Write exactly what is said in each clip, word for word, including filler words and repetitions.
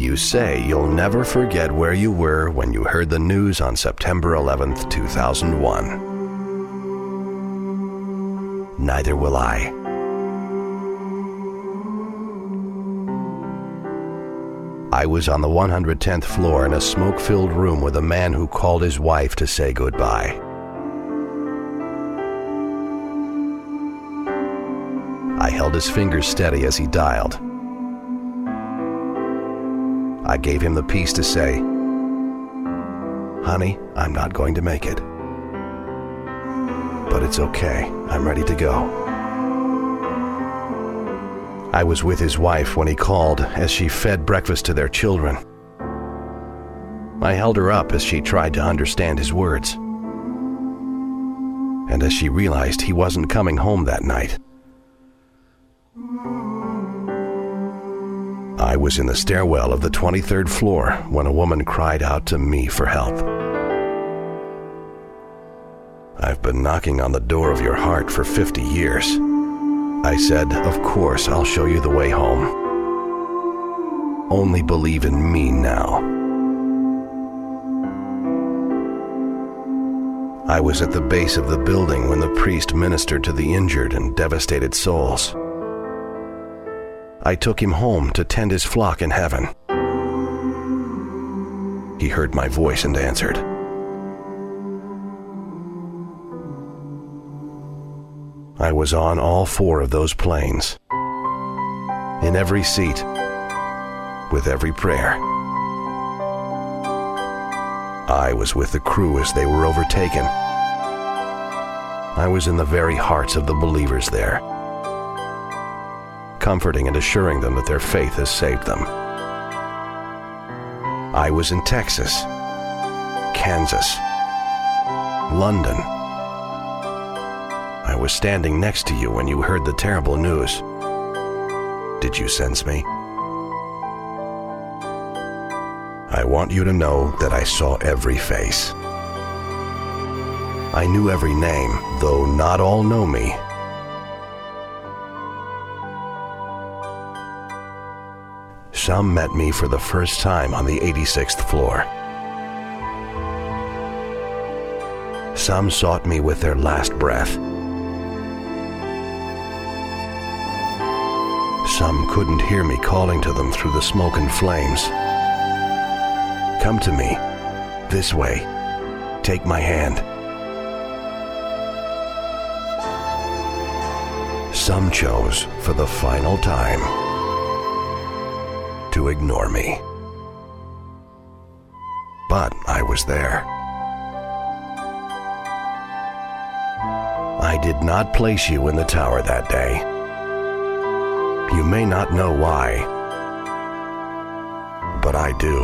you say you'll never forget where you were when you heard the news on September eleventh, two thousand one. Neither will I. I was on the one hundred tenth floor in a smoke-filled room with a man who called his wife to say goodbye. I held his fingers steady as he dialed. I gave him the piece to say, "Honey, I'm not going to make it. But it's okay, I'm ready to go." I was with his wife when he called as she fed breakfast to their children. I held her up as she tried to understand his words. And as she realized he wasn't coming home that night. I was in the stairwell of the twenty-third floor when a woman cried out to me for help. "I've been knocking on the door of your heart for fifty years. I said, "Of course, I'll show you the way home. Only believe in me now." I was at the base of the building when the priest ministered to the injured and devastated souls. I took him home to tend his flock in heaven. He heard my voice and answered. I was on all four of those planes, in every seat, with every prayer. I was with the crew as they were overtaken. I was in the very hearts of the believers there, comforting and assuring them that their faith has saved them. I was in Texas, Kansas, London. I was standing next to you when you heard the terrible news. Did you sense me? I want you to know that I saw every face. I knew every name, though not all know me. Some met me for the first time on the eighty-sixth floor. Some sought me with their last breath. Some couldn't hear me calling to them through the smoke and flames. Come to me, this way, take my hand. Some chose, for the final time, to ignore me. But I was there. I did not place you in the tower that day. You may not know why, but I do.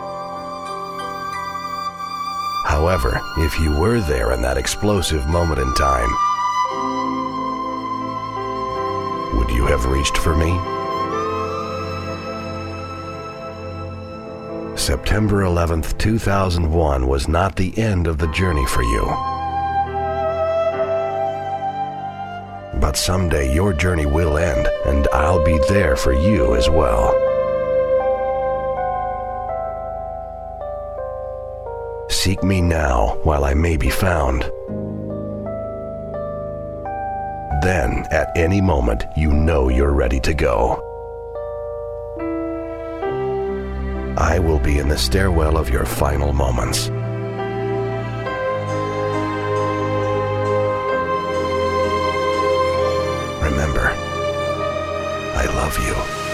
However, if you were there in that explosive moment in time, would you have reached for me? September eleventh, two thousand one was not the end of the journey for you. But someday your journey will end, and I'll be there for you as well. Seek me now while I may be found. Then, at any moment, you know you're ready to go. I will be in the stairwell of your final moments. Remember, I love you.